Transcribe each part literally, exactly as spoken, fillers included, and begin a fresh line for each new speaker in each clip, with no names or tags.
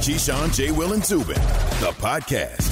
Keyshawn, J. Will, and Zubin, the podcast.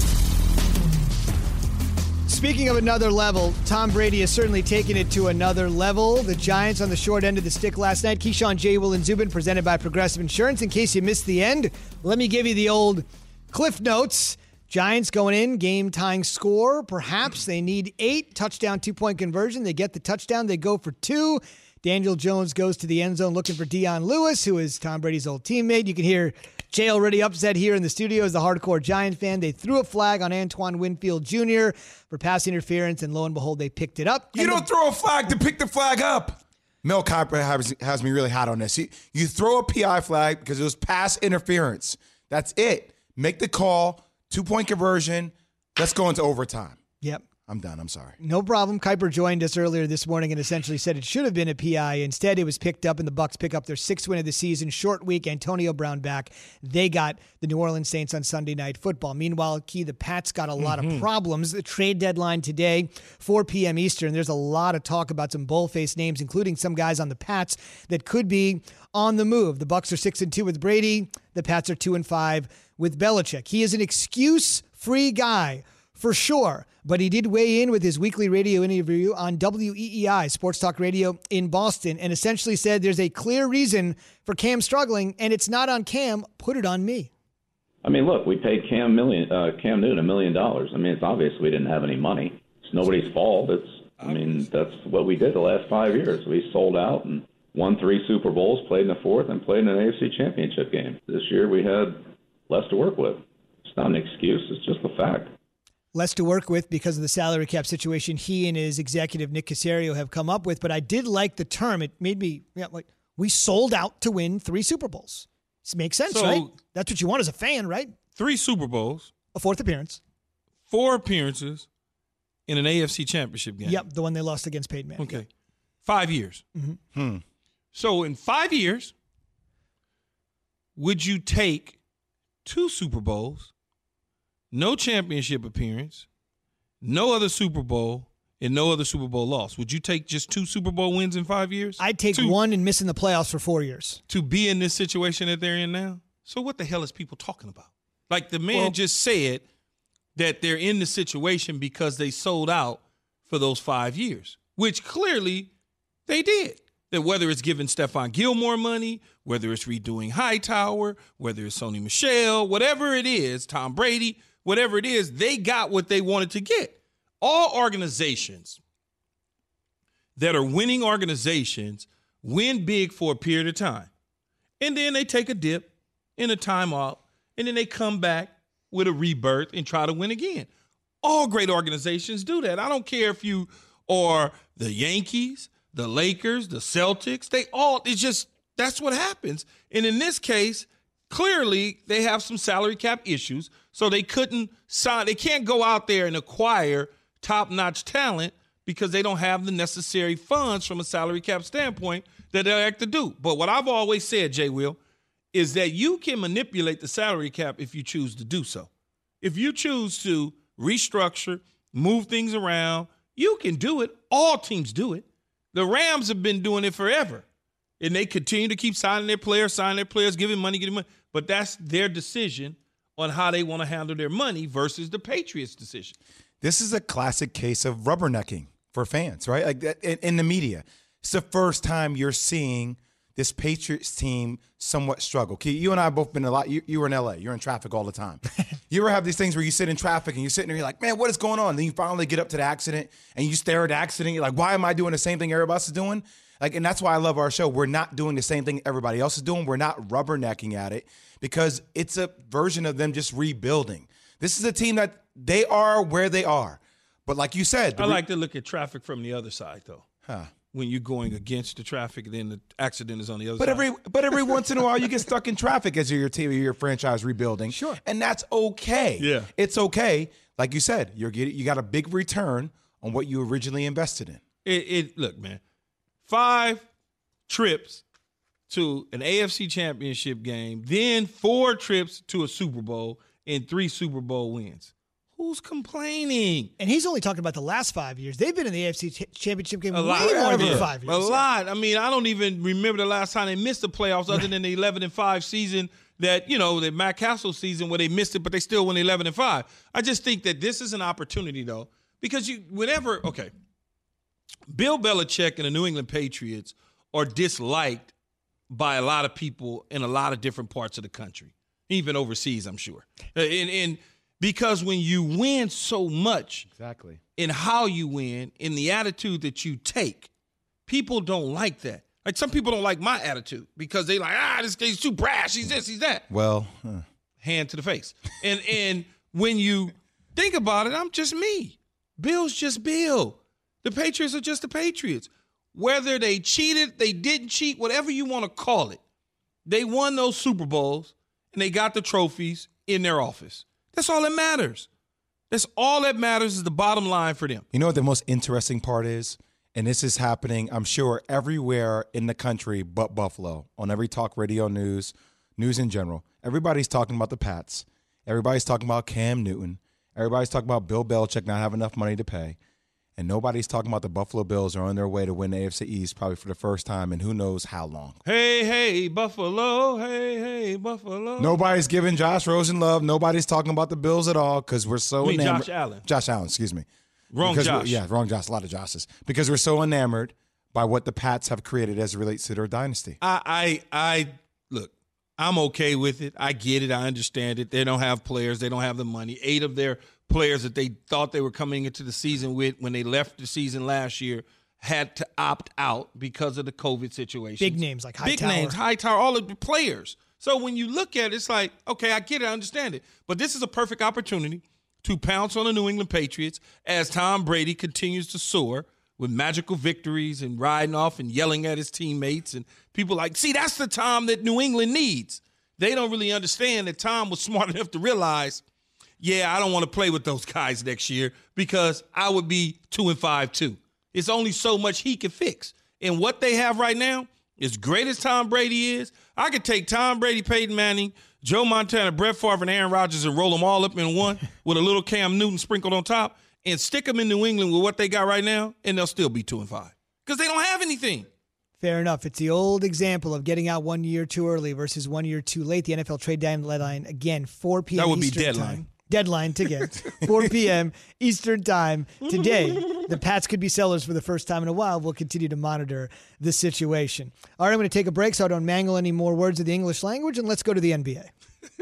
Speaking of another level, Tom Brady has certainly taken it to another level. The Giants on the short end of the stick last night. Keyshawn, J. Will, and Zubin, presented by Progressive Insurance. In case you missed the end, let me give you the old Cliff Notes. Giants going in, game-tying score. Perhaps they need eight. Touchdown, two-point conversion. They get the touchdown. They go for two. Daniel Jones goes to the end zone looking for Dion Lewis, who is Tom Brady's old teammate. You can hear Jay already upset here in the studio as a hardcore Giant fan. They threw a flag on Antoine Winfield Junior for pass interference, and lo and behold, they picked it up.
You
and
don't
the-
throw a flag to pick the flag up. Mel Kiper has, has me really hot on this. You, you throw a P I flag because it was pass interference. That's it. Make the call, two-point conversion. Let's go into overtime.
Yep.
I'm done. I'm sorry.
No problem. Kuiper joined us earlier this morning and essentially said it should have been a P I. Instead, it was picked up, and the Bucs pick up their sixth win of the season. Short week, Antonio Brown back. They got the New Orleans Saints on Sunday Night Football. Meanwhile, Key, the Pats got a lot mm-hmm. of problems. The trade deadline today, four p.m. Eastern. There's a lot of talk about some bold-faced names, including some guys on the Pats that could be on the move. The Bucs are six and two with Brady. The Pats are two and five with Belichick. He is an excuse-free guy, for sure, but he did weigh in with his weekly radio interview on W E E I, Sports Talk Radio in Boston, and essentially said there's a clear reason for Cam struggling, and it's not on Cam. Put it on me.
I mean, look, we paid Cam million, uh, Cam Newton a million dollars. I mean, it's obvious we didn't have any money. It's nobody's fault. It's, I mean, that's what we did the last five years. We sold out and won three Super Bowls, played in the fourth, and played in an A F C Championship game. This year we had less to work with. It's not an excuse. It's just the fact.
Less to work with because of the salary cap situation he and his executive, Nick Caserio, have come up with. But I did like the term. It made me, yeah, like, we sold out to win three Super Bowls. This makes sense,
so,
right? That's what you want as a fan, right?
Three Super Bowls.
A fourth appearance.
Four appearances in an A F C Championship game.
Yep, the one they lost against Peyton Manning.
Okay.
Yep.
Five years.
Mm-hmm.
Hmm.
So in five years, would you take two Super Bowls, no championship appearance, no other Super Bowl, and no other Super Bowl loss? Would you take just two Super Bowl wins in five years?
I'd take
to,
one and missing the playoffs for four years.
To be in this situation that they're in now? So what the hell is people talking about? Like the man
well,
just said that they're in the situation because they sold out for those five years, which clearly they did. That whether it's giving Stephon Gilmore money, whether it's redoing Hightower, whether it's Sony Michel, whatever it is, Tom Brady, whatever it is, they got what they wanted to get. All organizations that are winning organizations win big for a period of time. And then they take a dip in a timeout, and then they come back with a rebirth and try to win again. All great organizations do that. I don't care if you are the Yankees, the Lakers, the Celtics. They all, it's just, that's what happens. And in this case, clearly they have some salary cap issues, so they couldn't sign, they can't go out there and acquire top-notch talent because they don't have the necessary funds from a salary cap standpoint that they have to do. But what I've always said, Jay Will, is that you can manipulate the salary cap if you choose to do so. If you choose to restructure, move things around, you can do it. All teams do it. The Rams have been doing it forever, and they continue to keep signing their players, signing their players, giving money, getting money. But that's their decision on how they want to handle their money versus the Patriots' decision.
This is a classic case of rubbernecking for fans, right? Like in, in the media. It's the first time you're seeing this Patriots team somewhat struggle. Key, you and I have both been a lot. You, you were in L A. You're in traffic all the time. You ever have these things where you sit in traffic and you're sitting there, you're like, man, what is going on? Then you finally get up to the accident and you stare at the accident. You're like, why am I doing the same thing everybody else is doing? Like, and that's why I love our show. We're not doing the same thing everybody else is doing. We're not rubbernecking at it because it's a version of them just rebuilding. This is a team that they are where they are. But like you said.
I like to look at traffic from the other side, though.
Huh.
When you're going against the traffic, then the accident is on the other
but
side.
Every, but every once in a while, you get stuck in traffic as your team, your franchise rebuilding.
Sure.
And that's okay.
Yeah.
It's okay. Like you said, you're getting, you got a big return on what you originally invested in.
It, it look, man, five trips to an A F C Championship game, then four trips to a Super Bowl, and three Super Bowl wins. Who's complaining?
And he's only talking about the last five years. They've been in the A F C ch- Championship game
a
way
lot.
more than
yeah.
five years.
A lot. I mean, I don't even remember the last time they missed the playoffs other than the eleven and five season that, you know, the Matt Castle season where they missed it, but they still went eleven and five. I just think that this is an opportunity, though, because you, whenever, okay, Bill Belichick and the New England Patriots are disliked by a lot of people in a lot of different parts of the country, even overseas, I'm sure. And, and because when you win so much,
exactly,
in how you win, in the attitude that you take, people don't like that. Like, some people don't like my attitude because they like, ah, this guy's too brash. He's this, he's that.
Well, huh.
Hand to the face. And and when you think about it, I'm just me. Bill's just Bill. The Patriots are just the Patriots. Whether they cheated, they didn't cheat, whatever you want to call it, they won those Super Bowls and they got the trophies in their office. That's all that matters. That's all that matters is the bottom line for them.
You know what the most interesting part is? And this is happening, I'm sure, everywhere in the country but Buffalo, on every talk radio news, news in general. Everybody's talking about the Pats. Everybody's talking about Cam Newton. Everybody's talking about Bill Belichick not having enough money to pay. And nobody's talking about the Buffalo Bills are on their way to win the A F C East probably for the first time in who knows how long.
Hey, hey, Buffalo. Hey, hey, Buffalo.
Nobody's giving Josh Rosen love. Nobody's talking about the Bills at all because we're so
I mean,
enamored.
Josh Allen.
Josh Allen, excuse me.
Wrong
because
Josh.
Yeah, wrong Josh. A lot of Joshes. Because we're so enamored by what the Pats have created as it relates to their dynasty.
I, I, I look, I'm okay with it. I get it. I understand it. They don't have players. They don't have the money. Eight of their players that they thought they were coming into the season with when they left the season last year had to opt out because of the COVID situation.
Big names like Hightower.
Big names, Hightower, all of the players. So when you look at it, it's like, okay, I get it. I understand it. But this is a perfect opportunity to pounce on the New England Patriots as Tom Brady continues to soar with magical victories and riding off and yelling at his teammates. And people like, see, that's the Tom that New England needs. They don't really understand that Tom was smart enough to realize, yeah, I don't want to play with those guys next year because I would be two and five too. It's only so much he can fix. And what they have right now, as great as Tom Brady is, I could take Tom Brady, Peyton Manning, Joe Montana, Brett Favre, and Aaron Rodgers and roll them all up in one with a little Cam Newton sprinkled on top and stick them in New England with what they got right now, and they'll still be two and five because they don't have anything.
Fair enough. It's the old example of getting out one year too early versus one year too late. The N F L trade deadline, again, four p.m.
That would
Eastern
be deadline.
Time. Deadline to get four p.m. Eastern Time today. The Pats could be sellers for the first time in a while. We'll continue to monitor the situation. All right, I'm going to take a break so I don't mangle any more words of the English language, and let's go to the N B A.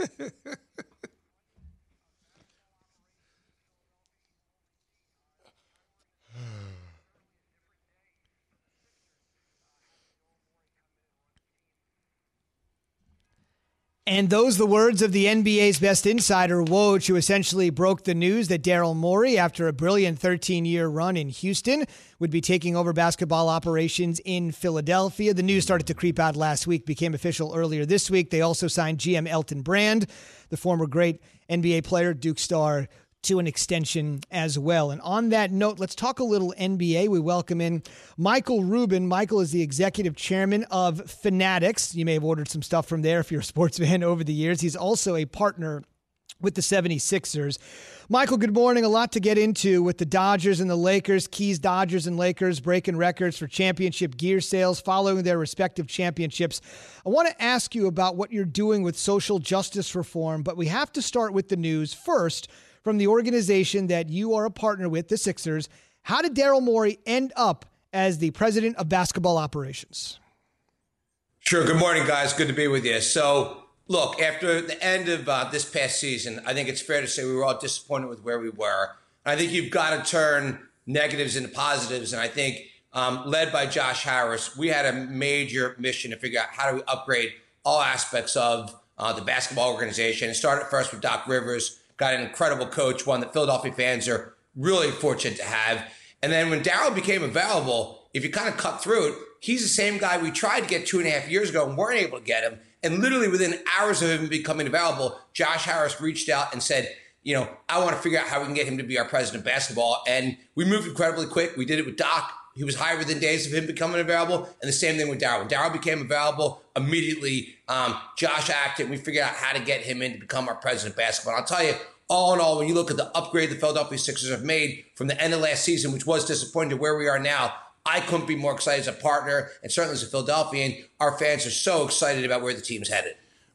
And those the words of the N B A's best insider, Woj, who essentially broke the news that Daryl Morey, after a brilliant thirteen-year run in Houston, would be taking over basketball operations in Philadelphia. The news started to creep out last week, became official earlier this week. They also signed G M Elton Brand, the former great N B A player, Duke star, to an extension as well. And on that note, let's talk a little N B A. We welcome in Michael Rubin. Michael is the executive chairman of Fanatics. You may have ordered some stuff from there if you're a sports fan over the years. He's also a partner with the seventy-sixers. Michael, good morning. A lot to get into with the Dodgers and the Lakers. Keys, Dodgers and Lakers breaking records for championship gear sales following their respective championships. I want to ask you about what you're doing with social justice reform, but we have to start with the news first. From the organization that you are a partner with, the Sixers, how did Daryl Morey end up as the president of basketball operations?
Sure. Good morning, guys. Good to be with you. So, look, after the end of uh, this past season, I think it's fair to say we were all disappointed with where we were. I think you've got to turn negatives into positives. And I think, um, led by Josh Harris, we had a major mission to figure out how do we upgrade all aspects of uh, the basketball organization. It started first with Doc Rivers. Got an incredible coach, one that Philadelphia fans are really fortunate to have. And then when Daryl became available, if you kind of cut through it, he's the same guy we tried to get two and a half years ago and weren't able to get him. And literally within hours of him becoming available, Josh Harris reached out and said, you know, I want to figure out how we can get him to be our president of basketball. And we moved incredibly quick. We did it with Doc. He was higher within days of him becoming available. And the same thing with Daryl. When Daryl became available, immediately um, Josh acted. And we figured out how to get him in to become our president of basketball. And I'll tell you, all in all, when you look at the upgrade the Philadelphia Sixers have made from the end of last season, which was disappointing, to where we are now, I couldn't be more excited as a partner, and certainly as a Philadelphian. Our fans are so excited about where the team's headed.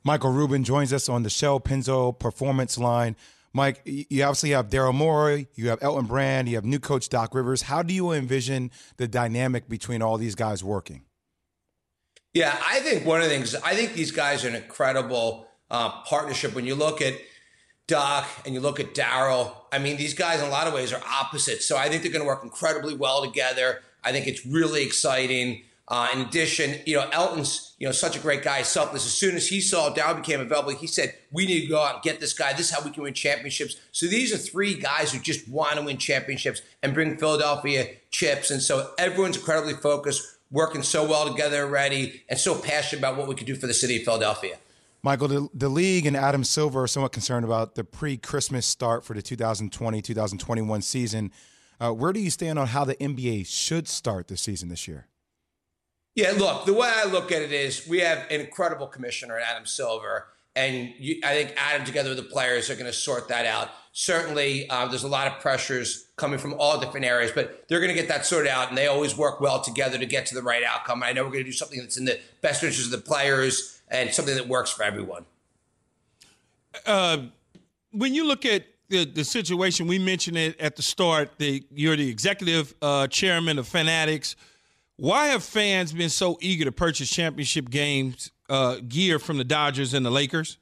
Michael Rubin joins us on the Shell Pennzoil Performance Line. Mike, you obviously have Daryl Morey, you have Elton Brand, you have new coach Doc Rivers. How do you envision the dynamic between all these guys working?
Yeah, I think one of the things, I think these guys are an incredible uh, partnership. When you look at Doc and you look at Daryl, I mean, these guys in a lot of ways are opposites. So I think they're going to work incredibly well together. I think it's really exciting. Uh, in addition, you know, Elton's, you know, such a great guy, selfless. As soon as he saw Daryl became available, he said, we need to go out and get this guy. This is how we can win championships. So these are three guys who just want to win championships and bring Philadelphia chips. And so everyone's incredibly focused, working so well together already, and so passionate about what we could do for the city of Philadelphia.
Michael, the, the league and Adam Silver are somewhat concerned about the pre-Christmas start for the two thousand twenty, two thousand twenty-one season. Uh, where do you stand on how the N B A should start the season this year?
Yeah, look, the way I look at it is we have an incredible commissioner in Adam Silver, and you, I think Adam together with the players are going to sort that out. Certainly, uh, there's a lot of pressures coming from all different areas, but they're going to get that sorted out, and they always work well together to get to the right outcome. I know we're going to do something that's in the best interest of the players and something that works for everyone.
Uh, when you look at the, the situation, we mentioned it at the start, the, you're the executive uh, chairman of Fanatics. Why have fans been so eager to purchase championship games uh, gear from the Dodgers and the Lakers?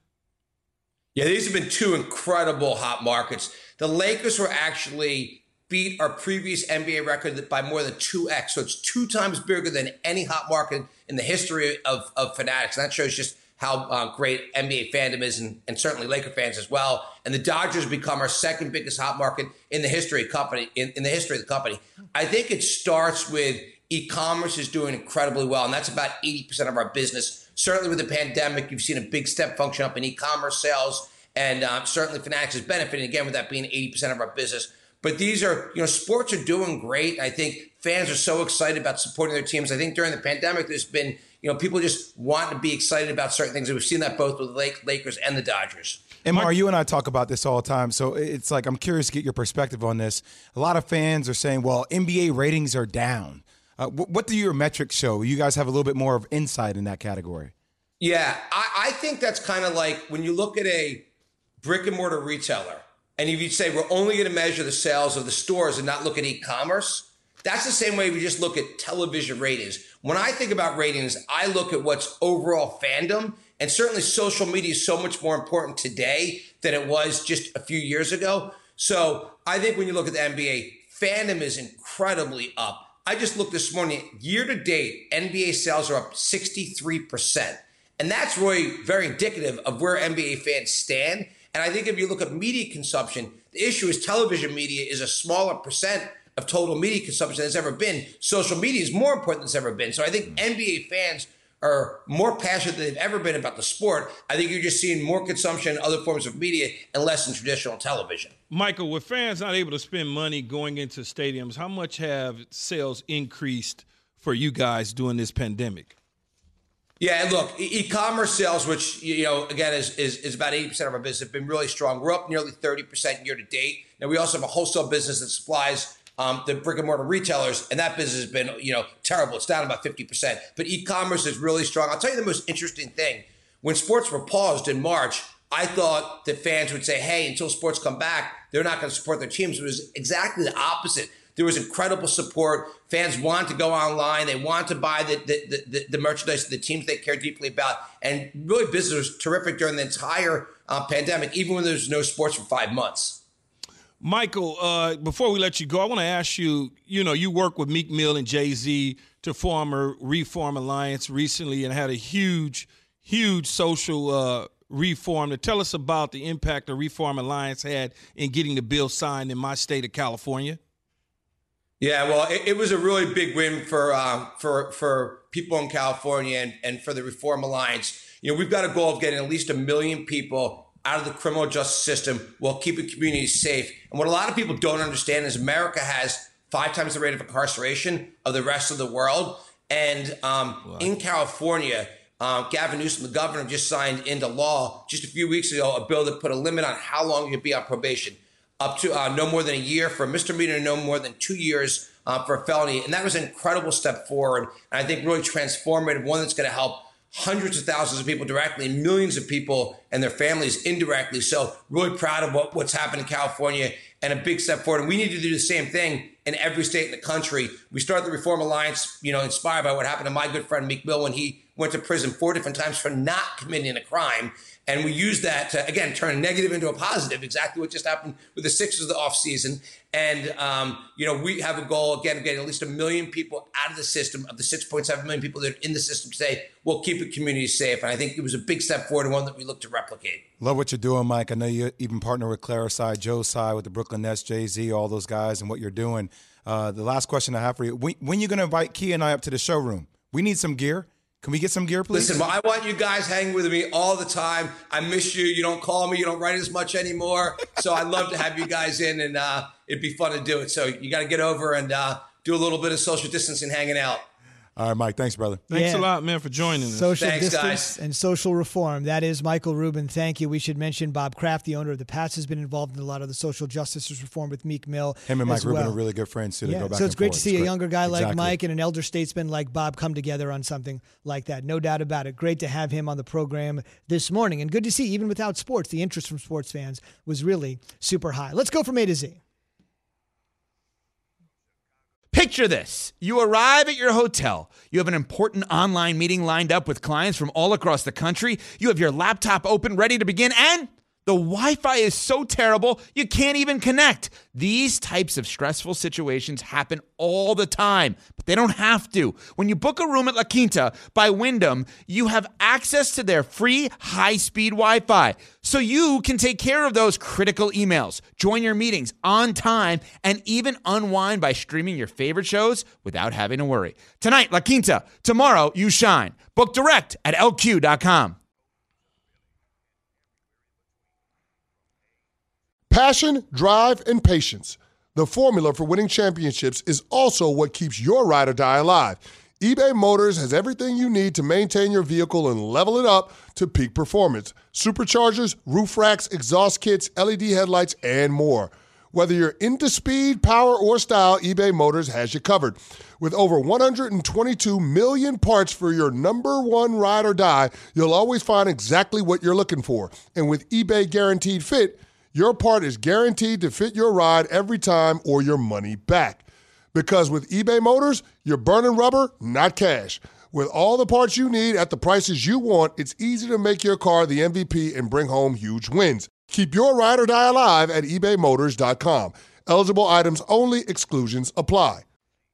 Yeah, these have been two incredible hot markets. The Lakers were actually beat our previous N B A record by more than two X. So it's two times bigger than any hot market in the history of, of Fanatics. And that shows just how uh, great N B A fandom is, and, and certainly Laker fans as well. And the Dodgers become our second biggest hot market in the history of company in, in the history of the company. I think it starts with e-commerce is doing incredibly well, and that's about eighty percent of our business. Certainly with the pandemic, you've seen a big step function up in e-commerce sales, and um, certainly Fanatics is benefiting, again, with that being eighty percent of our business. But these are, you know, sports are doing great. I think fans are so excited about supporting their teams. I think during the pandemic, there's been, you know, people just want to be excited about certain things, and we've seen that both with the Lakers and the Dodgers.
And Mar, you and I talk about this all the time, so it's like I'm curious to get your perspective on this. A lot of fans are saying, well, N B A ratings are down. Uh, what do your metrics show? You guys have a little bit more of insight in that category.
Yeah, I, I think that's kind of like when you look at a brick and mortar retailer, and if you say we're only going to measure the sales of the stores and not look at e-commerce, that's the same way we just look at television ratings. When I think about ratings, I look at what's overall fandom, and certainly social media is so much more important today than it was just a few years ago. So I think when you look at the N B A, fandom is incredibly up. I just looked this morning, year to date, N B A sales are up sixty-three percent. And that's really very indicative of where N B A fans stand. And I think if you look at media consumption, the issue is television media is a smaller percent of total media consumption than it's ever been. Social media is more important than it's ever been. So I think N B A fans are more passionate than they've ever been about the sport. I think you're just seeing more consumption in other forms of media and less in traditional television.
Michael, with fans not able to spend money going into stadiums, how much have sales increased for you guys during this pandemic?
Yeah, look, e-commerce sales, which, you know, again, is, is, is about eighty percent of our business, have been really strong. We're up nearly thirty percent year to date. Now, we also have a wholesale business that supplies um, the brick and mortar retailers, and that business has been, you know, terrible. It's down about fifty percent. But e-commerce is really strong. I'll tell you the most interesting thing. When sports were paused in March, I thought that fans would say, hey, until sports come back, they're not going to support their teams. It was exactly the opposite. There was incredible support. Fans want to go online. They want to buy the the, the, the merchandise of the teams they care deeply about. And really, business was terrific during the entire uh, pandemic, even when there was no sports for five months.
Michael, uh, before we let you go, I want to ask you, you know, you worked with Meek Mill and Jay-Z to form a Reform Alliance recently and had a huge, huge social uh, reform. To tell us about the impact the Reform Alliance had in getting the bill signed in my state of California.
Yeah, well, it, it was a really big win for uh, for for people in California and, and for the Reform Alliance. You know, we've got a goal of getting at least a million people out of the criminal justice system while keeping communities safe. And what a lot of people don't understand is America has five times the rate of incarceration of the rest of the world. And um, wow. in California, uh, Gavin Newsom, the governor, just signed into law just a few weeks ago a bill that put a limit on how long you could be on probation. Up to uh, no more than a year for a misdemeanor, no more than two years uh, for a felony. And that was an incredible step forward. And I think really transformative, one that's going to help hundreds of thousands of people directly, millions of people and their families indirectly. So really proud of what, what's happened in California and a big step forward. And we need to do the same thing in every state in the country. We started the Reform Alliance, you know, inspired by what happened to my good friend Meek Mill when he went to prison four different times for not committing a crime. And we use that to, again, turn a negative into a positive, exactly what just happened with the Sixers of the offseason. And, um, you know, we have a goal, again, of getting at least a million people out of the system, of the six point seven million people that are in the system today, we'll keep the community safe. And I think it was a big step forward and one that we look to replicate.
Love what you're doing, Mike. I know you even partner with Clarify, Joe's side, with the Brooklyn Nets, Jay-Z, all those guys, and what you're doing. Uh, the last question I have for you, when, when are you going to invite Kia and I up to the showroom? We need some gear. Can we get some gear, please?
Listen, I want you guys hanging with me all the time. I miss you. You don't call me. You don't write as much anymore. So I'd love to have you guys in, and uh, it'd be fun to do it. So you got to get over and uh, do a little bit of social distancing hanging out.
All right, Mike. Thanks, brother.
Thanks
Yeah.
a lot, man, for joining us.
Social
Thanks,
distance
guys.
and social reform. That is Michael Rubin. Thank you. We should mention Bob Kraft, the owner of the Pats, has been involved in a lot of the social justice reform with Meek Mill.
Him and Mike
as
Rubin
well.
are really good friends, too. They
Yeah,
go back
so it's
and
great
forth.
to see a
great.
younger guy like
Exactly.
Mike and an elder statesman like Bob come together on something like that. No doubt about it. Great to have him on the program this morning. And good to see, even without sports, the interest from sports fans was really super high. Let's go from A to Z.
Picture this. You arrive at your hotel. You have an important online meeting lined up with clients from all across the country. You have your laptop open, ready to begin, and the Wi-Fi is so terrible, you can't even connect. These types of stressful situations happen all the time, but they don't have to. When you book a room at La Quinta by Wyndham, you have access to their free high-speed Wi-Fi, so you can take care of those critical emails, join your meetings on time, and even unwind by streaming your favorite shows without having to worry. Tonight, La Quinta. Tomorrow, you shine. Book direct at L Q dot com.
Passion, drive, and patience. The formula for winning championships is also what keeps your ride or die alive. eBay Motors has everything you need to maintain your vehicle and level it up to peak performance. Superchargers, roof racks, exhaust kits, L E D headlights, and more. Whether you're into speed, power, or style, eBay Motors has you covered. With over one hundred twenty-two million parts for your number one ride or die, you'll always find exactly what you're looking for. And with eBay Guaranteed Fit, your part is guaranteed to fit your ride every time or your money back. Because with eBay Motors, you're burning rubber, not cash. With all the parts you need at the prices you want, it's easy to make your car the M V P and bring home huge wins. Keep your ride or die alive at ebay motors dot com. Eligible items only. Exclusions apply.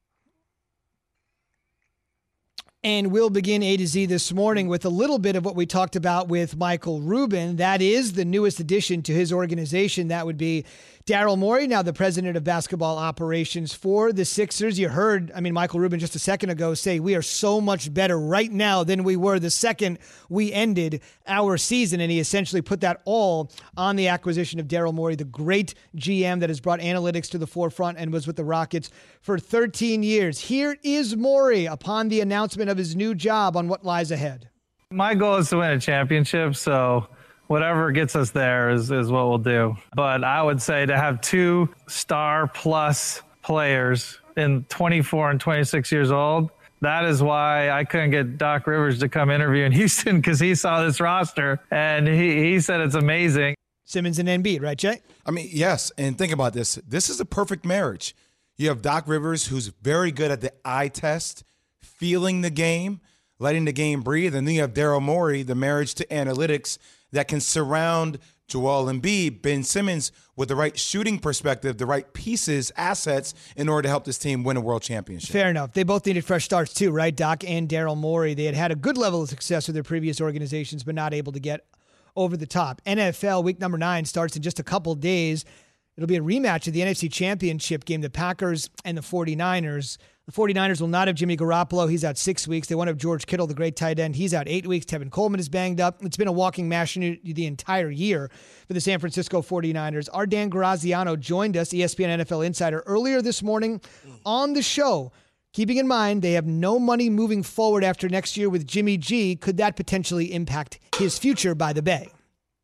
And we'll begin A to Z this morning with a little bit of what we talked about with Michael Rubin. That is the newest addition to his organization. That would be Daryl Morey, now the president of basketball operations for the Sixers. You heard, I mean, Michael Rubin just a second ago say we are so much better right now than we were the second we ended our season. And he essentially put that all on the acquisition of Daryl Morey, the great G M that has brought analytics to the forefront and was with the Rockets for thirteen years. Here is Morey upon the announcement of his new job on what lies ahead.
My goal is to win a championship, so whatever gets us there is, is what we'll do. But I would say to have two star-plus players in twenty-four and twenty-six years old, that is why I couldn't get Doc Rivers to come interview in Houston, because he saw this roster, and he, he said it's amazing.
Simmons and Embiid, right, Jay?
I mean, yes, and think about this. This is a perfect marriage. You have Doc Rivers, who's very good at the eye test, feeling the game, letting the game breathe, and then you have Daryl Morey, the marriage to analytics, that can surround Joel Embiid, Ben Simmons with the right shooting perspective, the right pieces, assets in order to help this team win a world championship.
Fair enough. They both needed fresh starts too, right? Doc and Daryl Morey. They had had a good level of success with their previous organizations, but not able to get over the top. N F L week number nine starts in just a couple days. It'll be a rematch of the N F C Championship game, the Packers and the 49ers. The 49ers will not have Jimmy Garoppolo. He's out six weeks. They won't have George Kittle, the great tight end. He's out eight weeks. Tevin Coleman is banged up. It's been a walking mash the entire year for the San Francisco 49ers. Our Dan Graziano joined us, E S P N N F L insider, earlier this morning on the show. Keeping in mind they have no money moving forward after next year with Jimmy G, could that potentially impact his future by the Bay?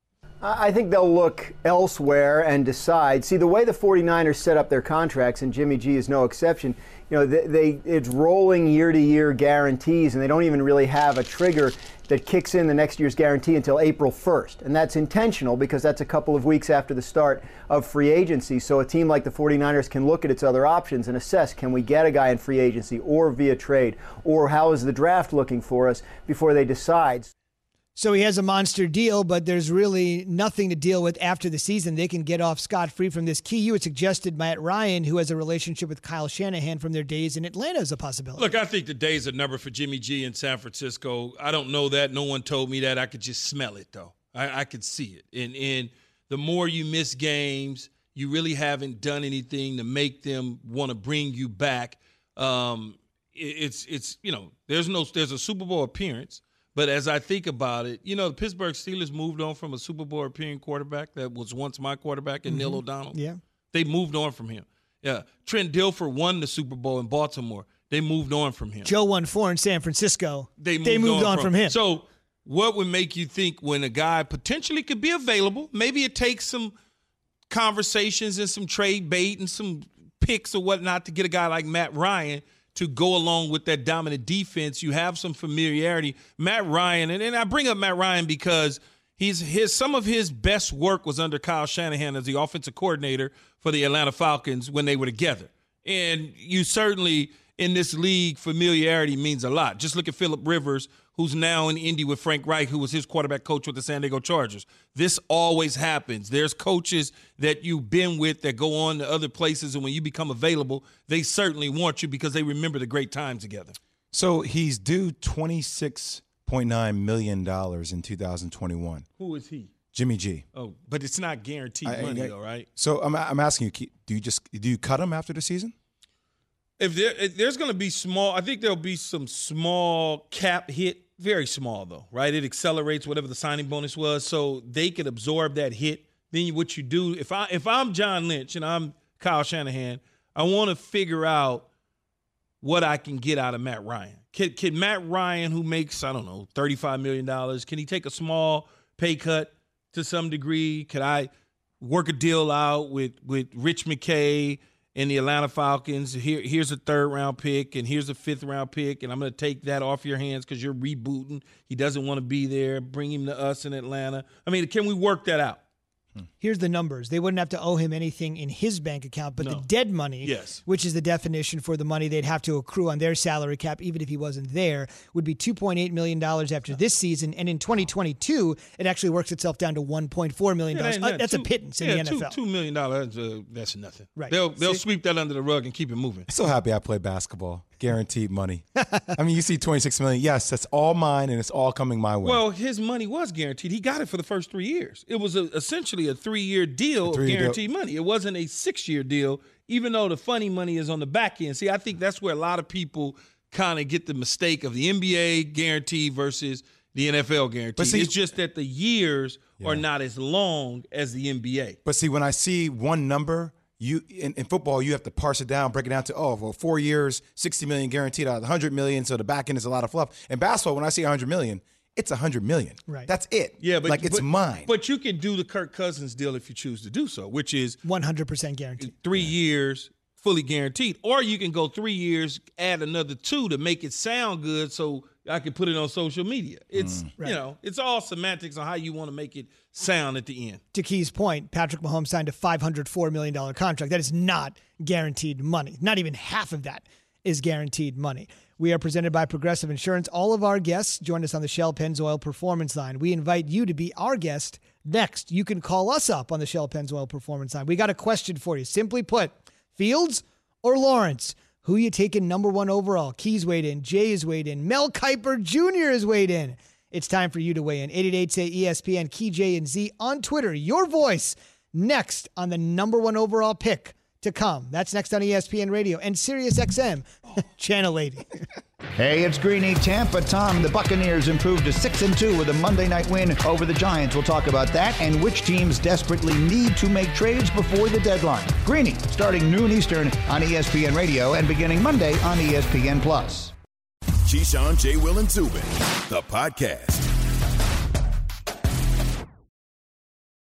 I think they'll look elsewhere and decide. See, the way the 49ers set up their contracts, and Jimmy G is no exception, you know, they, they it's rolling year-to-year guarantees, and they don't even really have a trigger that kicks in the next year's guarantee until April first. And that's intentional because that's a couple of weeks after the start of free agency. So a team like the 49ers can look at its other options and assess, can we get a guy in free agency or via trade, or how is the draft looking for us before they decide.
So he has a monster deal, but there's really nothing to deal with after the season. They can get off scot-free from this. Key, you had suggested Matt Ryan, who has a relationship with Kyle Shanahan from their days in Atlanta, is a possibility.
Look, I think the days are numbered for Jimmy G in San Francisco. I don't know that. No one told me that. I could just smell it, though. I, I could see it. And, and the more you miss games, you really haven't done anything to make them want to bring you back. Um, it, it's, it's you know, there's no there's a Super Bowl appearance. But as I think about it, you know, the Pittsburgh Steelers moved on from a Super Bowl appearing quarterback that was once my quarterback, and mm-hmm. Neil O'Donnell.
Yeah.
They moved on from him. Yeah. Trent Dilfer won the Super Bowl in Baltimore. They moved on from him.
Joe won four in San Francisco.
They moved,
they moved on,
on
from,
from
him.
So what would make you think when a guy potentially could be available, maybe it takes some conversations and some trade bait and some picks or whatnot to get a guy like Matt Ryan to go along with that dominant defense. You have some familiarity. Matt Ryan, and, and I bring up Matt Ryan because he's his some of his best work was under Kyle Shanahan as the offensive coordinator for the Atlanta Falcons when they were together. And you certainly, in this league, familiarity means a lot. Just look at Phillip Rivers, who's now in Indy with Frank Reich, who was his quarterback coach with the San Diego Chargers. This always happens. There's coaches that you've been with that go on to other places, and when you become available, they certainly want you because they remember the great time together.
So he's due twenty-six point nine million dollars in two thousand twenty-one.
Who is he?
Jimmy G.
Oh, but it's not guaranteed
I,
money,
I,
though, right?
So I'm I'm asking you, do you just do you cut him after the season?
If, there, if there's going to be small, I think there'll be some small cap hit, very small though, right? It accelerates whatever the signing bonus was, so they could absorb that hit. Then what you do, if I if I'm John Lynch and I'm Kyle Shanahan, I want to figure out what I can get out of Matt Ryan. Can, can Matt Ryan, who makes, I don't know, thirty-five million dollars, can he take a small pay cut to some degree? Could I work a deal out with, with Rich McKay and the Atlanta Falcons? Here, here's a third-round pick, and here's a fifth-round pick, and I'm going to take that off your hands because you're rebooting. He doesn't want to be there. Bring him to us in Atlanta. I mean, can we work that out?
Here's the numbers. They wouldn't have to owe him anything in his bank account, but
No.
the dead money,
Yes.
which is the definition for the money they'd have to accrue on their salary cap, even if he wasn't there, would be two point eight million dollars after this season. And in twenty twenty-two, it actually works itself down to one point four million dollars.
Yeah,
Uh,
that-
that's
two-
a pittance in
yeah,
the N F L.
Two, two million dollars, uh, that's nothing.
Right.
They'll they'll
See?
sweep that under the rug and keep it moving.
I'm so happy I play basketball. Guaranteed money. I mean, you see twenty-six million dollars. Yes, that's all mine, and it's all coming my way.
Well, his money was guaranteed. He got it for the first three years. It was a, essentially a three-year deal
A three-year
of guaranteed money. It wasn't a six-year deal, even though the funny money is on the back end. See, I think that's where a lot of people kind of get the mistake of the N B A guarantee versus the N F L guarantee.
But see-
it's just that the years
Yeah.
are not as long as the N B A.
But see, when I see one number, you in, in football, you have to parse it down, break it down to, oh, well, four years, sixty million guaranteed out of one hundred million, so the back end is a lot of fluff. In basketball, when I see one hundred million, it's one hundred million.
Right.
That's it.
Yeah, but
like it's
but,
mine.
But you can do the Kirk Cousins deal if you choose to do so, which is
one hundred percent guaranteed.
three years fully guaranteed. Or you can go three years, add another two to make it sound good so I can put it on social media. It's,
Mm. Right.
you know, it's all semantics on how you want to make it sound at the end.
To Key's point, Patrick Mahomes signed a five hundred four million dollars contract. That is not guaranteed money. Not even half of that is guaranteed money. We are presented by Progressive Insurance. All of our guests join us on the Shell Pennzoil Performance Line. We invite you to be our guest next. You can call us up on the Shell Pennzoil Performance Line. We got a question for you. Simply put, Fields or Lawrence? Who you taking number one overall? Key's weighed in. Jay is weighed in. Mel Kiper Junior is weighed in. It's time for you to weigh in. eight eight eight, say E S P N, Key, J, and Z on Twitter. Your voice next on the number one overall pick to come. That's next on E S P N Radio and Sirius X M, Channel eighty.
Hey, it's Greeny, Tampa. Tom, the Buccaneers improved to six and two with a Monday night win over the Giants. We'll talk about that and which teams desperately need to make trades before the deadline. Greeny, starting noon Eastern on E S P N Radio and beginning Monday on E S P N Plus.
Keyshawn, J. Will, and Zubin, the podcast.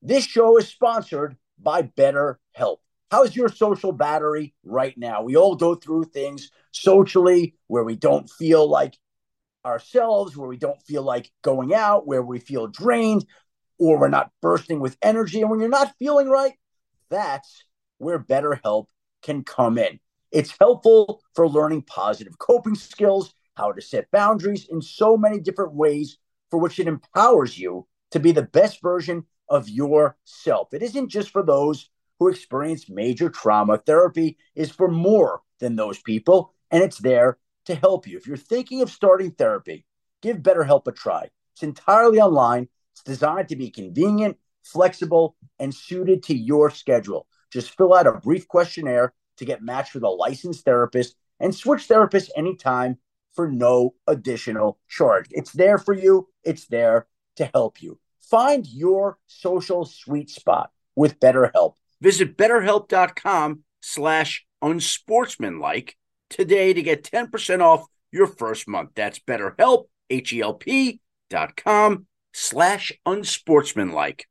This show is sponsored by BetterHelp. How's your social battery right now? We all go through things socially where we don't feel like ourselves, where we don't feel like going out, where we feel drained, or we're not bursting with energy. And when you're not feeling right, that's where BetterHelp can come in. It's helpful for learning positive coping skills, how to set boundaries in so many different ways for which it empowers you to be the best version of yourself. It isn't just for those who experience major trauma. Therapy is for more than those people, and it's there to help you. If you're thinking of starting therapy, give BetterHelp a try. It's entirely online. It's designed to be convenient, flexible, and suited to your schedule. Just fill out a brief questionnaire to get matched with a licensed therapist and switch therapists anytime for no additional charge. It's there for you. It's there to help you. Find your social sweet spot with BetterHelp. Visit betterhelp.com slash unsportsmanlike today to get ten percent off your first month. That's BetterHelp, H-E-L-P dot com slash unsportsmanlike.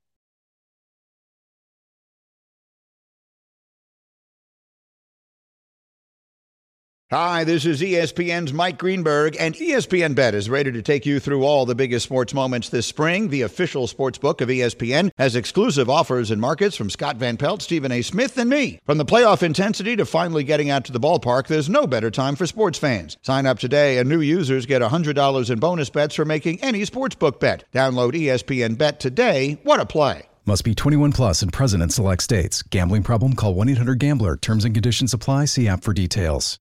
Hi, this is E S P N's Mike Greenberg, and E S P N Bet is ready to take you through all the biggest sports moments this spring. The official sports book of E S P N has exclusive offers and markets from Scott Van Pelt, Stephen A. Smith, and me. From the playoff intensity to finally getting out to the ballpark, there's no better time for sports fans. Sign up today, and new users get one hundred dollars in bonus bets for making any sportsbook bet. Download E S P N Bet today. What a play.
Must be twenty-one plus and present in select states. Gambling problem? Call one eight hundred gambler. Terms and conditions apply. See app for details.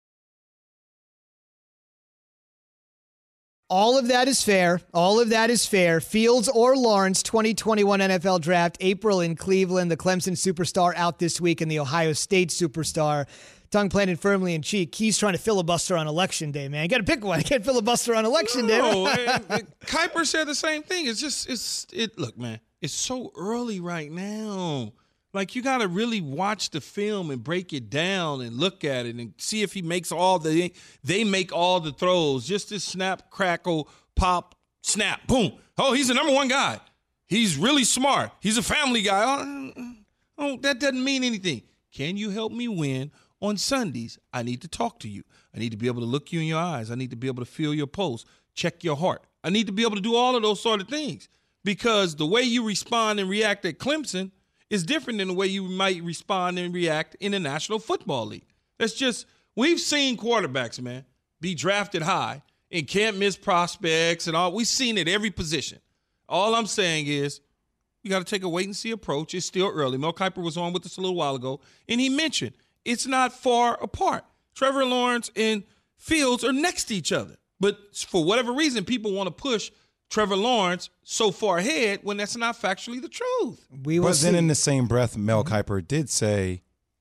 All of that is fair. All of that is fair. Fields or Lawrence, twenty twenty-one N F L Draft, April in Cleveland. The Clemson superstar out this week and the Ohio State superstar. Tongue planted firmly in cheek. He's trying to filibuster on Election Day, man. You got to pick one. I can't filibuster on Election
no,
Day.
it, it, Kuiper said the same thing. It's just, it's, it. Look, man, it's so early right now. Like, you got to really watch the film and break it down and look at it and see if he makes all the – they make all the throws. Just this snap, crackle, pop, snap, boom. Oh, he's the number one guy. He's really smart. He's a family guy. Oh, oh, that doesn't mean anything. Can you help me win on Sundays? I need to talk to you. I need to be able to look you in your eyes. I need to be able to feel your pulse, check your heart. I need to be able to do all of those sort of things because the way you respond and react at Clemson – is different than the way you might respond and react in the National Football League. That's just, we've seen quarterbacks, man, be drafted high and can't miss prospects and all. We've seen it every position. All I'm saying is you got to take a wait-and-see approach. It's still early. Mel Kiper was on with us a little while ago, and he mentioned it's not far apart. Trevor Lawrence and Fields are next to each other. But for whatever reason, people want to push Trevor Lawrence so far ahead when that's not factually the truth.
We will
but then
see.
in the same breath, Mel Kiper did say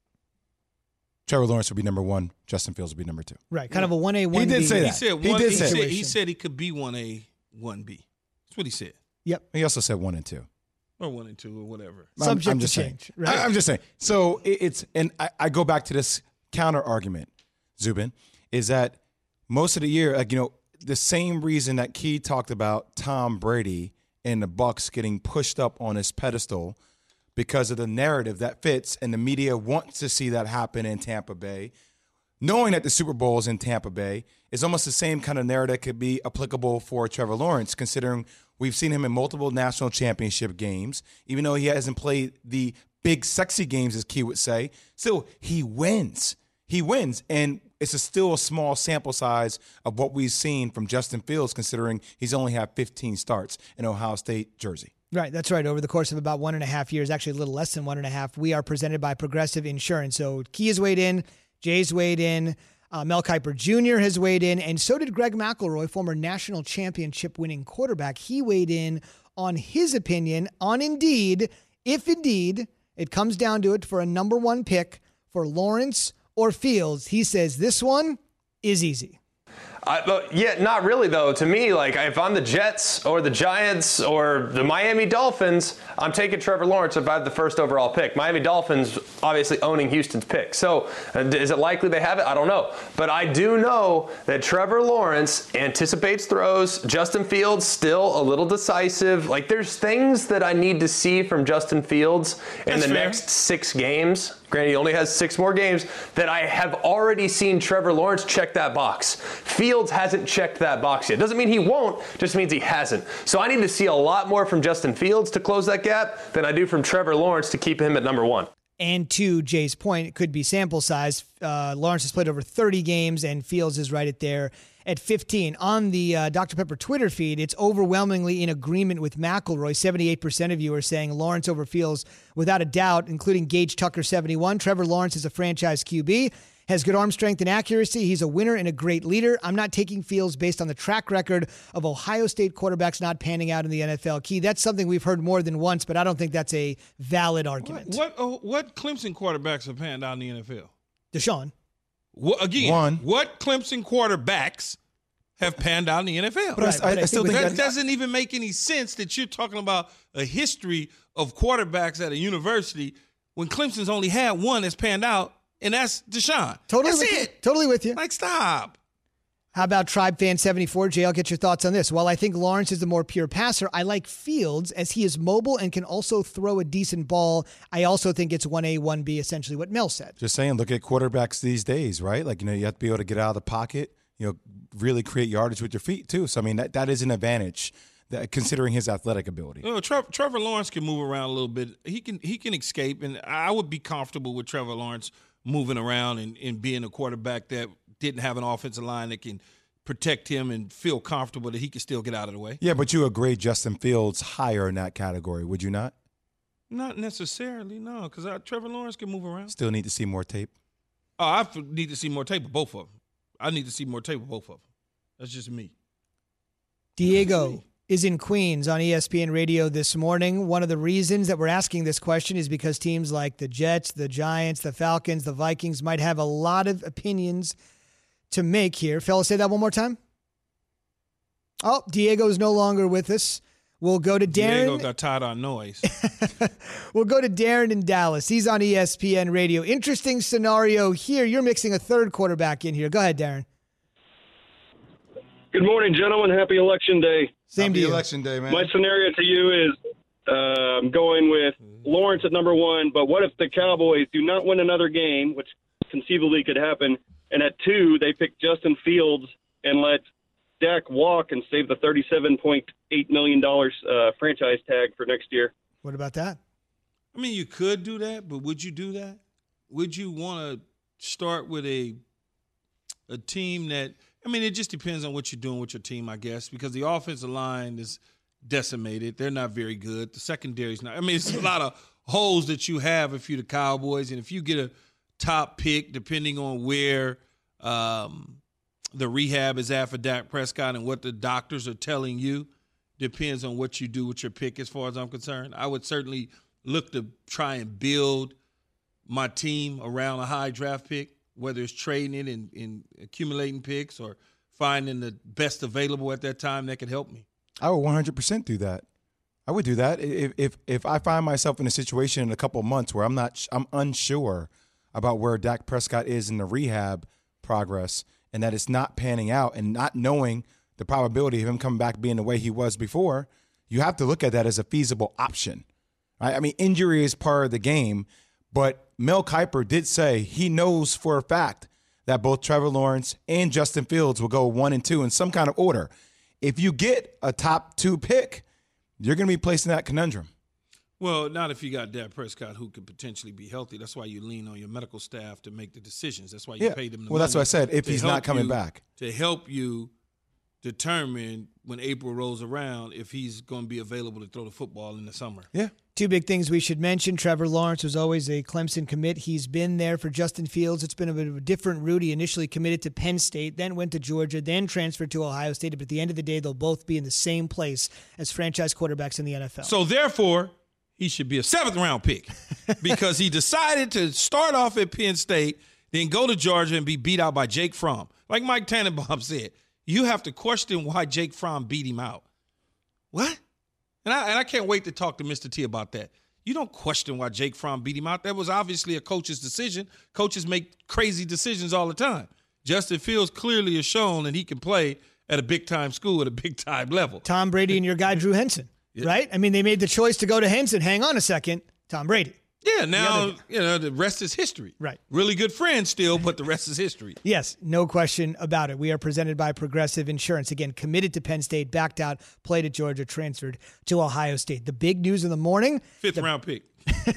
Trevor Lawrence would be number one, Justin Fields would be number two.
Right, kind of a one A, one B.
He did say that.
He said, one,
he did
he
say
said,
that.
he said he could be one A, one B. That's what he said.
Yep.
He also said one and two.
Or one and two or whatever.
Subject
I'm, I'm
to
just
change.
Saying.
Right.
I, I'm just saying. So it, it's, and I, I go back to this counter argument, Zubin, is that most of the year, like, you know, the same reason that Key talked about Tom Brady and the Bucs getting pushed up on his pedestal because of the narrative that fits, and the media wants to see that happen in Tampa Bay. Knowing that the Super Bowl is in Tampa Bay is almost the same kind of narrative that could be applicable for Trevor Lawrence, considering we've seen him in multiple national championship games, even though he hasn't played the big, sexy games, as Key would say. Still, he wins. He wins, and it's a still a small sample size of what we've seen from Justin Fields, considering he's only had fifteen starts in Ohio State jersey.
Right, that's right. Over the course of about one and a half years, actually a little less than one and a half, we are presented by Progressive Insurance. So Key has weighed in, Jay's weighed in, uh, Mel Kiper Junior has weighed in, and so did Greg McElroy, former national championship winning quarterback. He weighed in on his opinion on Indeed, if indeed it comes down to it for a number one pick for Lawrence or Fields. He says this one is easy.
Uh, yeah, not really, though. To me, like, if I'm the Jets or the Giants or the Miami Dolphins, I'm taking Trevor Lawrence if I have the first overall pick. Miami Dolphins obviously owning Houston's pick. So uh, is it likely they have it? I don't know. But I do know that Trevor Lawrence anticipates throws. Justin Fields still a little decisive. Like, there's things that I need to see from Justin Fields in
That's
the
fair.
next six games. Granted, he only has six more games that I have already seen Trevor Lawrence check that box. Fields hasn't checked that box yet. Doesn't mean he won't, just means he hasn't. So I need to see a lot more from Justin Fields to close that gap than I do from Trevor Lawrence to keep him at number one.
And to Jay's point, it could be sample size. Uh, Lawrence has played over thirty games, and Fields is right at there at fifteen. On the uh, Doctor Pepper Twitter feed, it's overwhelmingly in agreement with McElroy. seventy-eight percent of you are saying Lawrence over Fields without a doubt, including Gage Tucker, seventy-one. Trevor Lawrence is a franchise Q B, has good arm strength and accuracy. He's a winner and a great leader. I'm not taking Fields based on the track record of Ohio State quarterbacks not panning out in the N F L. Key, that's something we've heard more than once, but I don't think that's a valid argument.
What what, what Clemson quarterbacks have panned out in the N F L?
Deshaun.
What, again,
One.
what Clemson quarterbacks have panned out in the N F L?
But I- Right, I- but I I still think
that
that-
doesn't even make any sense that you're talking about a history of quarterbacks at a university when Clemson's only had one that's panned out, and that's Deshaun.
Totally
that's
with
it.
you. Totally with you.
Like, stop.
How about Tribe Fan seventy-four? Jay, I'll get your thoughts on this. While I think Lawrence is the more pure passer, I like Fields as he is mobile and can also throw a decent ball. I also think it's one A, one B, essentially what Mel said.
Just saying, look at quarterbacks these days, right? Like, you know, you have to be able to get out of the pocket, you know, really create yardage with your feet too. So, I mean, that, that is an advantage that, considering his athletic ability.
You know, Trevor, Trevor Lawrence can move around a little bit. He can he can escape, and I would be comfortable with Trevor Lawrence moving around and, and being a quarterback that didn't have an offensive line that can protect him and feel comfortable that he can still get out of the way.
Yeah, but you agree Justin Fields higher in that category, would you not?
Not necessarily, no, because Trevor Lawrence can move around.
Still need to see more tape.
Oh, I f- need to see more tape of both of them. I need to see more tape of both of them. That's just me.
Diego is in Queens on E S P N Radio this morning. One of the reasons that we're asking this question is because teams like the Jets, the Giants, the Falcons, the Vikings might have a lot of opinions to make here. Fellas, say that one more time. Oh, Diego's no longer with us. We'll go to Darren.
Diego got tired of noise.
We'll go to Darren in Dallas. He's on E S P N Radio. Interesting scenario here. You're mixing a third quarterback in here. Go ahead, Darren.
Good morning, gentlemen. Happy Election Day.
Same
Happy
to you.
Election Day, man.
My scenario to you is uh, I'm going with Lawrence at number one, but what if the Cowboys do not win another game, which conceivably could happen, and at two they pick Justin Fields and let Dak walk and save the thirty-seven point eight million dollars uh, franchise tag for next year?
What about that?
I mean, you could do that, but would you do that? Would you want to start with a a team that – I mean, it just depends on what you're doing with your team, I guess, because the offensive line is decimated. They're not very good. The secondary's not – I mean, it's a lot of holes that you have if you're the Cowboys, and if you get a top pick, depending on where um, the rehab is at for Dak Prescott and what the doctors are telling you, depends on what you do with your pick as far as I'm concerned. I would certainly look to try and build my team around a high draft pick, whether it's trading it and, and accumulating picks or finding the best available at that time that could help me.
I would one hundred percent do that. I would do that if if if I find myself in a situation in a couple of months where I'm not I'm unsure about where Dak Prescott is in the rehab progress and that it's not panning out and not knowing the probability of him coming back being the way he was before. You have to look at that as a feasible option. Right? I mean, injury is part of the game, but Mel Kiper did say he knows for a fact that both Trevor Lawrence and Justin Fields will go one and two in some kind of order. If you get a top two pick, you're going to be placed in that conundrum.
Well, not if you got Dak Prescott, who could potentially be healthy. That's why you lean on your medical staff to make the decisions. That's why you
Yeah.
pay them the
Well, that's
money
what I said, if
to
he's
help
not coming
you-
back.
To help you determine when April rolls around if he's going to be available to throw the football in the summer.
Yeah.
Two big things we should mention. Trevor Lawrence was always a Clemson commit. He's been there for Justin Fields. It's been a bit of a different route. He initially committed to Penn State, then went to Georgia, then transferred to Ohio State. But at the end of the day, they'll both be in the same place as franchise quarterbacks in the N F L.
So therefore, he should be a seventh round pick because he decided to start off at Penn State, then go to Georgia and be beat out by Jake Fromm. Like Mike Tannenbaum said, you have to question why Jake Fromm beat him out. What? And I, and I can't wait to talk to Mister T about that. You don't question why Jake Fromm beat him out. That was obviously a coach's decision. Coaches make crazy decisions all the time. Justin Fields clearly has shown that he can play at a big-time school at a big-time level.
Tom Brady and your guy Drew Henson, yeah. right? I mean, they made the choice to go to Henson. Hang on a second. Tom Brady.
Yeah, now, you know, the rest is history.
Right.
Really good friends still, but the rest is history.
Yes, no question about it. We are presented by Progressive Insurance. Again, committed to Penn State, backed out, played at Georgia, transferred to Ohio State. The big news in the morning.
Fifth
the,
round pick.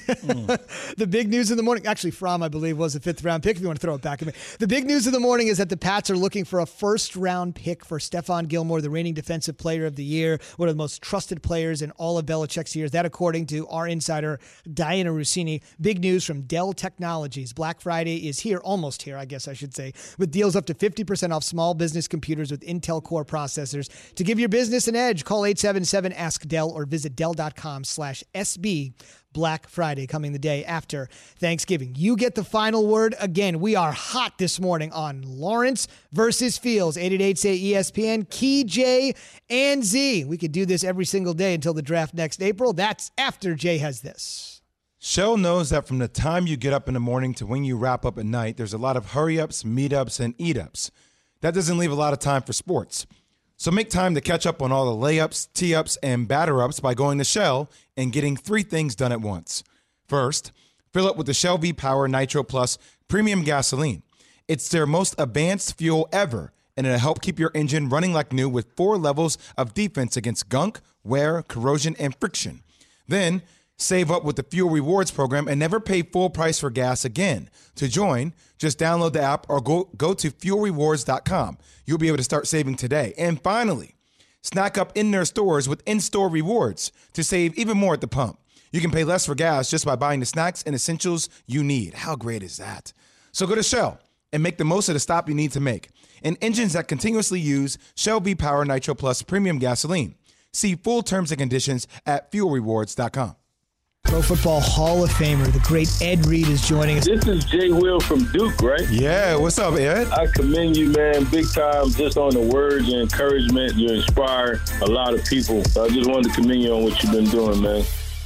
mm. The big news in the morning, actually Fromm, I believe, was a fifth round pick, if you want to throw it back at me. The big news of the morning is that the Pats are looking for a first round pick for Stephon Gilmore, the reigning defensive player of the year, one of the most trusted players in all of Belichick's years. That according to our insider, Diana Rossini. Big news from Dell Technologies. Black Friday is here, almost here, I guess I should say, with deals up to fifty percent off small business computers with Intel Core processors. To give your business an edge, call eight seven seven, ask Dell or visit Dell.com slash SB. Black Friday coming the day after Thanksgiving. You get the final word. Again, we are hot this morning on Lawrence versus Fields. eight eight eight, say E S P N, Key, J, and Z. We could do this every single day until the draft next April. That's after Jay has this.
Shell knows that from the time you get up in the morning to when you wrap up at night, there's a lot of hurry-ups, meet-ups, and eat-ups. That doesn't leave a lot of time for sports. So make time to catch up on all the layups, tee-ups, and batter-ups by going to Shell and getting three things done at once. First, fill up with the Shell V-Power Nitro Plus Premium Gasoline. It's their most advanced fuel ever, and it'll help keep your engine running like new with four levels of defense against gunk, wear, corrosion, and friction. Then, save up with the Fuel Rewards program and never pay full price for gas again. To join, just download the app or go, go to fuel rewards dot com. You'll be able to start saving today. And finally, snack up in their stores with in-store rewards to save even more at the pump. You can pay less for gas just by buying the snacks and essentials you need. How great is that? So go to Shell and make the most of the stop you need to make. And engines that continuously use Shell V-Power Nitro Plus Premium Gasoline. See full terms and conditions at fuel rewards dot com.
Pro Football Hall of Famer, the great Ed Reed, is joining us.
This is Jay Will from Duke, right?
Yeah, what's up, Ed?
I commend you, man, big time, just on the words and encouragement. You inspire a lot of people. So I just wanted to commend you on what you've been doing, man.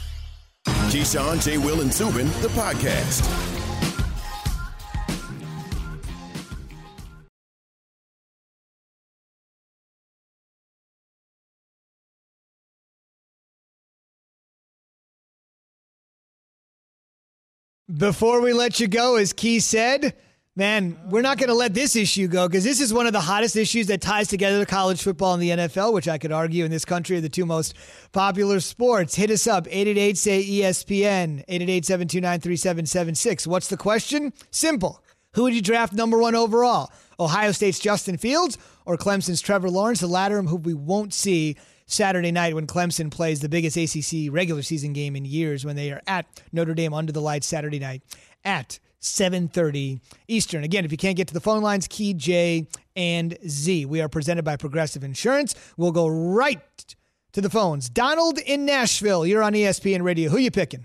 Keyshawn, J. Will, and Zubin, the podcast.
Before we let you go, as Key said, man, we're not going to let this issue go because this is one of the hottest issues that ties together college football and the N F L, which I could argue in this country are the two most popular sports. Hit us up, eight eight eight, say E S P N, eight eight eight, seven two nine, three seven seven six. What's the question? Simple. Who would you draft number one overall? Ohio State's Justin Fields or Clemson's Trevor Lawrence, the latter who we won't see Saturday night when Clemson plays the biggest A C C regular season game in years when they are at Notre Dame under the lights Saturday night at seven thirty Eastern. Again, if you can't get to the phone lines, Key, J, and Z. We are presented by Progressive Insurance. We'll go right to the phones. Donald in Nashville, you're on E S P N Radio. Who you picking?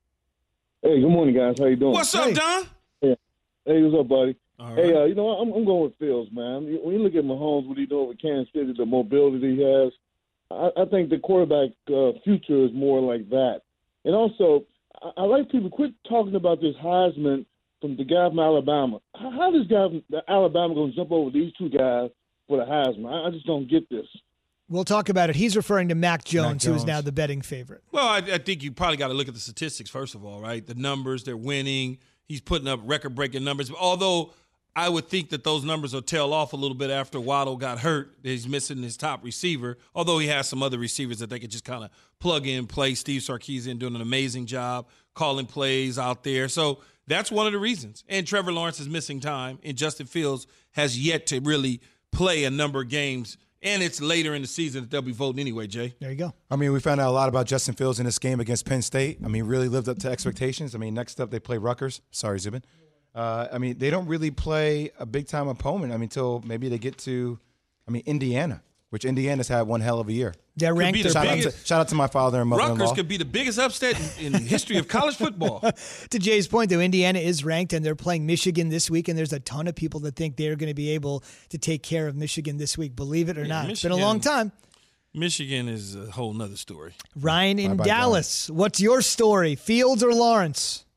Hey, good morning, guys. How you doing?
What's up,
hey.
Don?
Hey, hey what's up, buddy?
All right.
Hey, uh, you know, I'm, I'm going with Fields, man. When you look at Mahomes, what he's doing with Kansas City, the mobility he has, I, I think the quarterback uh, future is more like that. And also, I, I like people quit talking about this Heisman from the guy from Alabama. How, how this guy from Alabama going to jump over these two guys for the Heisman? I, I just don't get this.
We'll talk about it. He's referring to Mac Jones,
Mac Jones.
who is now the betting favorite.
Well, I, I think you probably got to look at the statistics, first of all, right? The numbers, they're winning. He's putting up record-breaking numbers. Although I would think that those numbers will tail off a little bit after Waddle got hurt. He's missing his top receiver, although he has some other receivers that they could just kind of plug in, play. Steve Sarkisian doing an amazing job calling plays out there. So that's one of the reasons. And Trevor Lawrence is missing time, and Justin Fields has yet to really play a number of games. And it's later in the season that they'll be voting anyway, Jay.
There you go.
I mean, we found out a lot about Justin Fields in this game against Penn State. I mean, really lived up to expectations. I mean, next up they play Rutgers. Sorry, Zubin. Uh, I mean, they don't really play a big-time opponent, I mean, until maybe they get to, I mean, Indiana, which Indiana's had one hell of a year.
They're ranked.
the
Shout,
biggest,
out to, shout out to my father and mother-in-law.
Rutgers could be the biggest upset in, in the history of college football.
To Jay's point, though, Indiana is ranked, and they're playing Michigan this week, and there's a ton of people that think they're going to be able to take care of Michigan this week. Believe it or
Yeah,
not.
Michigan,
it's been a long time.
Michigan is a whole nother story.
Ryan in
Bye-bye,
Dallas. What's your story? Fields or Lawrence?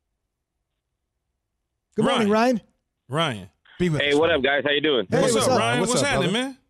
Good morning, Ryan.
Ryan.
Be with
Hey,
us,
what
Ryan.
up, guys? How you doing?
Hey,
what's,
what's
up,
up?
Ryan?
What's
What's,
up,
happening,
brother?
man?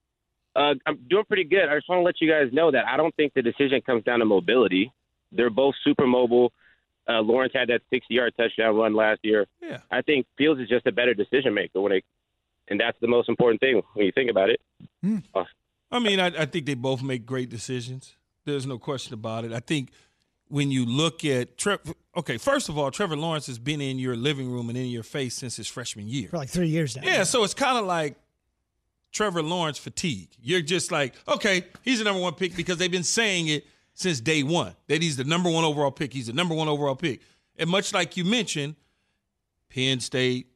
Uh, I'm doing pretty good. I just want to let you guys know that I don't think the decision comes down to mobility. They're both super mobile. Uh, Lawrence had that sixty-yard touchdown run last year.
Yeah.
I think Fields is just a better decision maker when it, and that's the most important thing when you think about it.
Hmm.
Uh,
I mean, I, I think they both make great decisions. There's no question about it. I think when you look at Trevor, okay, first of all, Trevor Lawrence has been in your living room and in your face since his freshman year.
For like three years now.
Yeah, so it's kind of like Trevor Lawrence fatigue. You're just like, okay, he's the number one pick because they've been saying it since day one, that he's the number one overall pick. He's the number one overall pick. And much like you mentioned, Penn State,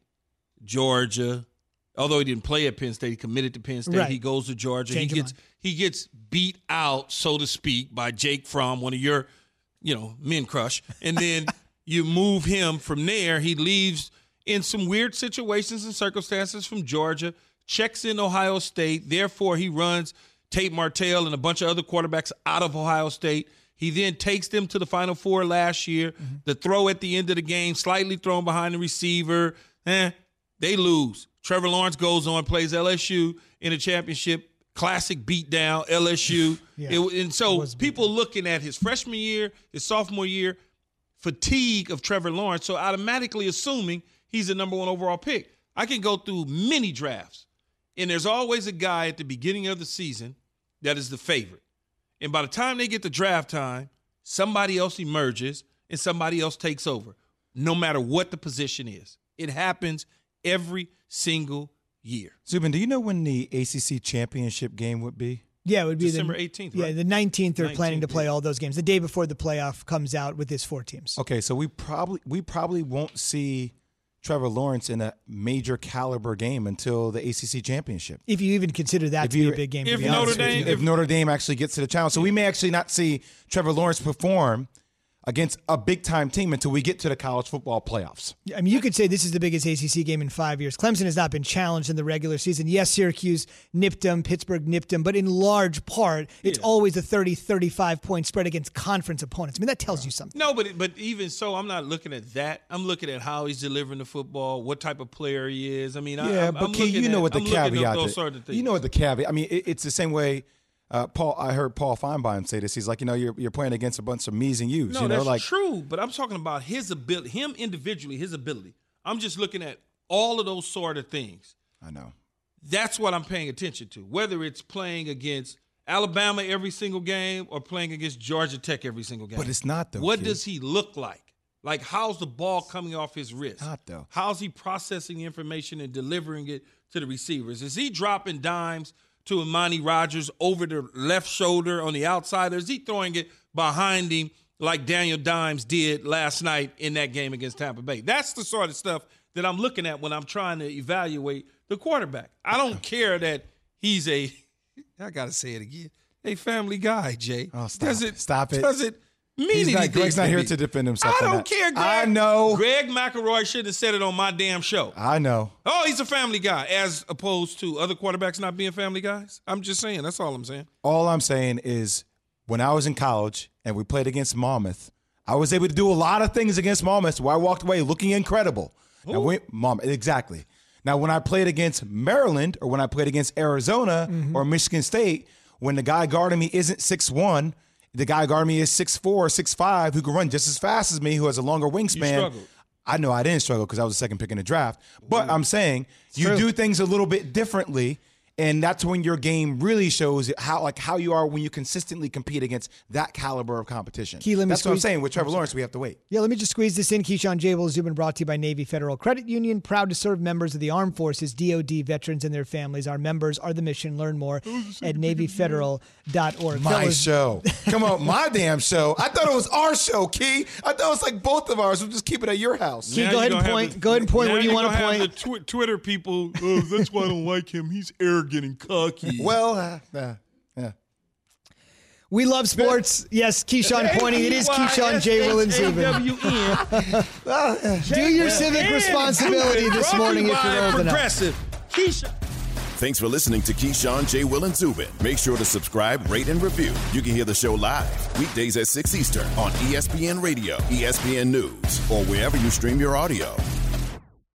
Georgia, although he didn't play at Penn State, he committed to Penn State.
Right.
He goes to Georgia.
Change
he
your
gets
mind.
he gets beat out, so to speak, by Jake Fromm, one of your, you know, men crush. And then you move him from there. He leaves in some weird situations and circumstances from Georgia, checks in Ohio State. Therefore, he runs Tate Martell and a bunch of other quarterbacks out of Ohio State. He then takes them to the Final Four last year. Mm-hmm. The throw at the end of the game, slightly thrown behind the receiver. Eh, they lose. Trevor Lawrence goes on, plays L S U in a championship. Classic beatdown, L S U.
Yeah,
it, and so people looking at his freshman year, his sophomore year, fatigue of Trevor Lawrence, so automatically assuming he's the number one overall pick. I can go through many drafts, and there's always a guy at the beginning of the season that is the favorite. And by the time they get to draft time, somebody else emerges and somebody else takes over, no matter what the position is. It happens every single year.
Zubin, do you know when the A C C championship game would be?
Yeah, it would be
December
the,
eighteenth,
Yeah,
right?
the nineteenth. They're
nineteenth,
planning to play
yeah.
all those games the day before the playoff comes out with his four teams.
Okay, so we probably we probably won't see Trevor Lawrence in a major caliber game until the A C C championship.
If you even consider that
If
to
you-
be a big game, to
if
be
Notre
honest with
Dame-
you.
If Notre Dame actually gets to the challenge, so we may actually not see Trevor Lawrence perform against a big time team until we get to the college football playoffs.
I mean, you could say this is the biggest A C C game in five years. Clemson has not been challenged in the regular season. Yes, Syracuse nipped them, Pittsburgh nipped them, but in large part, it's
Yeah.
always a thirty, thirty-five point spread against conference opponents. I mean, that tells you something.
No, but but even so, I'm not looking at that. I'm looking at how he's delivering the football, what type of player he is. I mean, I,
Yeah,
I'm,
but
I'm
Key,
looking
you know
at,
what the
I'm looking at
caveat
those
is.
sort of things.
You know what the caveat. I mean, it, it's the same way. Uh, Paul, I heard Paul Feinbein say this. He's like, you know, you're you're playing against a bunch of me's and you's.
No,
you know,
that's
like
true. But I'm talking about his ability, him individually, his ability. I'm just looking at all of those sort of things.
I know.
That's what I'm paying attention to. Whether it's playing against Alabama every single game or playing against Georgia Tech every single game.
But it's not though.
What
Kid.
does he look like? Like, how's the ball coming off his wrist?
Not though.
How's he processing the information and delivering it to the receivers? Is he dropping dimes to Imani Rodgers over the left shoulder on the outside, or is he throwing it behind him like Daniel Dimes did last night in that game against Tampa Bay? That's the sort of stuff that I'm looking at when I'm trying to evaluate the quarterback. I don't care that he's a, I got to say it again, a family guy, Jay.
Oh, stop
does
it.
it,
Stop it.
Does it mean
He's not,
anything
Greg's not
to
here
me?
to defend himself.
I
on
don't
that.
care, Greg.
I know.
Greg McElroy should have said it on my damn show.
I know.
Oh, he's a family guy, as opposed to other quarterbacks not being family guys. I'm just saying. That's all I'm saying.
All I'm saying is when I was in college and we played against Monmouth, I was able to do a lot of things against Monmouth where I walked away looking incredible. Now, when, Mom, exactly. Now, when I played against Maryland or when I played against Arizona
Mm-hmm.
or Michigan State, when the guy guarding me isn't six one, the guy guarding me is six four, six five, who can run just as fast as me, who has a longer wingspan.
struggled.
I know I didn't struggle because I was the second pick in the draft. But I'm saying you
true.
do things a little bit differently. And that's when your game really shows how like how you are when you consistently compete against that caliber of competition.
Key, let me
that's what I'm
squeeze-
saying. With Trevor Lawrence, we have to wait.
Yeah, let me just squeeze this in. Keyshawn J. Will Zubin brought to you by Navy Federal Credit Union. Proud to serve members of the Armed Forces, D O D veterans, and their families. Our members are the mission. Learn more at navy federal dot org.
My
Fellas,
show. Come on, my damn show. I thought it was our show, Key. I thought it was like both of ours. We'll just keep it at your house.
Key,
Now
go
you're
ahead and
gonna have
point.
the-
Go ahead and point
now
where you
you're
want to
gonna have
point.
The tw- Twitter people, oh, that's why I don't like him. He's arrogant. they're getting cocky.
Well, uh, uh, yeah.
We love sports. Yes, Keyshawn pointing. It is Keyshawn, J. Will, and Zubin. Do your civic responsibility this morning if you're old enough.
Keyshawn.
Thanks for listening to Keyshawn, J. Will, and Zubin. Make sure to subscribe, rate, and review. You can hear the show live weekdays at six Eastern on E S P N Radio, E S P N News, or wherever you stream your audio.